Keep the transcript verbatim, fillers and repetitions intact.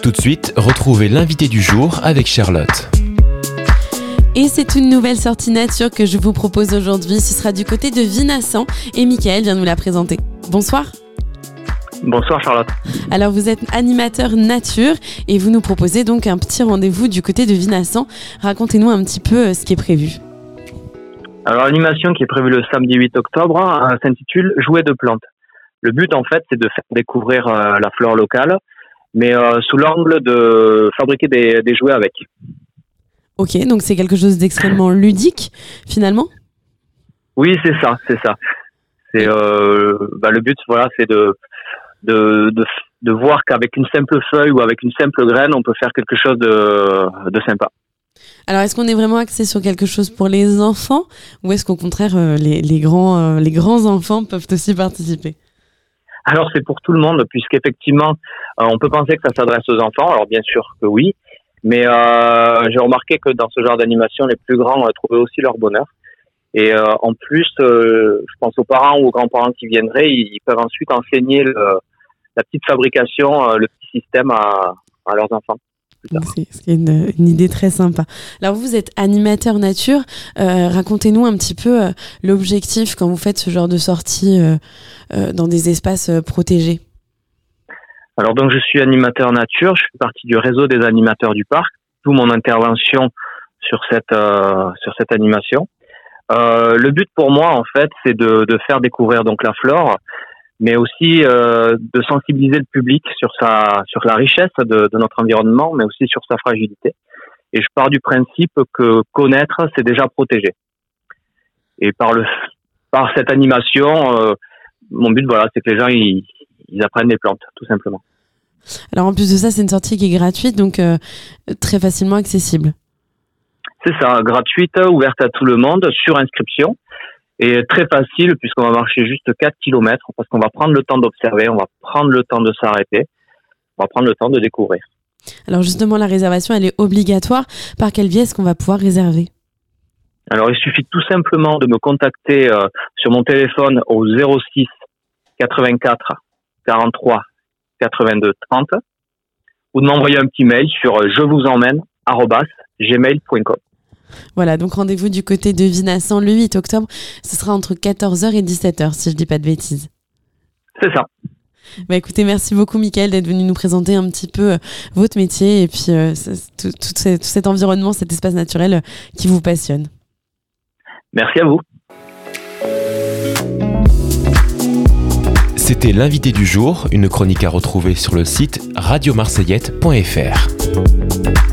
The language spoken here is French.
Tout de suite, retrouvez l'invité du jour avec Charlotte. Et c'est une nouvelle sortie nature que je vous propose aujourd'hui. Ce sera du côté de Vinassan et Mickaël vient nous la présenter. Bonsoir. Bonsoir Charlotte. Alors vous êtes animateur nature et vous nous proposez donc un petit rendez-vous du côté de Vinassan. Racontez-nous un petit peu ce qui est prévu. Alors l'animation qui est prévue le samedi huit octobre hein, s'intitule Jouets de plantes. Le but en fait c'est de faire découvrir euh, la flore locale, mais euh, sous l'angle de fabriquer des, des jouets avec. Ok, donc c'est quelque chose d'extrêmement ludique finalement. Oui, c'est ça, c'est ça. C'est euh, bah, le but, voilà, c'est de de de de voir qu'avec une simple feuille ou avec une simple graine, on peut faire quelque chose de de sympa. Alors, est-ce qu'on est vraiment axé sur quelque chose pour les enfants ou est-ce qu'au contraire euh, les les grands euh, les grands enfants peuvent aussi participer? Alors c'est pour tout le monde, puisqu'effectivement, euh, on peut penser que ça s'adresse aux enfants. Alors bien sûr que oui. Mais euh, j'ai remarqué que dans ce genre d'animation, les plus grands euh, trouvaient aussi leur bonheur. Et euh, en plus, euh, je pense aux parents ou aux grands-parents qui viendraient, ils, ils peuvent ensuite enseigner le, la petite fabrication, euh, le petit système à, à leurs enfants. C'est, c'est une, une idée très sympa. Alors vous êtes animateur nature, euh, racontez-nous un petit peu euh, l'objectif quand vous faites ce genre de sortie euh, euh, dans des espaces euh, protégés. Alors donc je suis animateur nature, je fais partie du réseau des animateurs du parc, d'où mon intervention sur cette euh, sur cette animation. Euh, le but pour moi en fait c'est de de faire découvrir donc la flore, mais aussi euh, de sensibiliser le public sur sa sur la richesse de, de notre environnement, mais aussi sur sa fragilité. Et je pars du principe que connaître c'est déjà protéger. Et par le par cette animation, euh, mon but voilà c'est que les gens ils ils apprennent les plantes, tout simplement. Alors en plus de ça, c'est une sortie qui est gratuite, donc euh, très facilement accessible. C'est ça, gratuite, ouverte à tout le monde, sur inscription, et très facile puisqu'on va marcher juste quatre kilomètres, parce qu'on va prendre le temps d'observer, on va prendre le temps de s'arrêter, on va prendre le temps de découvrir. Alors justement, la réservation, elle est obligatoire. Par quel biais est-ce qu'on va pouvoir réserver ? Alors il suffit tout simplement de me contacter euh, sur mon téléphone au zéro six quatre-vingt-quatre quarante-trois quatre-vingt-deux trente ou de m'envoyer un petit mail sur je vous emmène arobase gmail point com. Voilà, donc rendez-vous du côté de Vinassan le huit octobre. Ce sera entre quatorze heures et dix-sept heures, si je dis pas de bêtises. C'est ça. Bah écoutez, merci beaucoup Mickaël d'être venu nous présenter un petit peu euh, votre métier et puis euh, tout, tout, tout cet environnement, cet espace naturel euh, qui vous passionne. Merci à vous. C'était l'invité du jour, une chronique à retrouver sur le site radio marseillette point f r.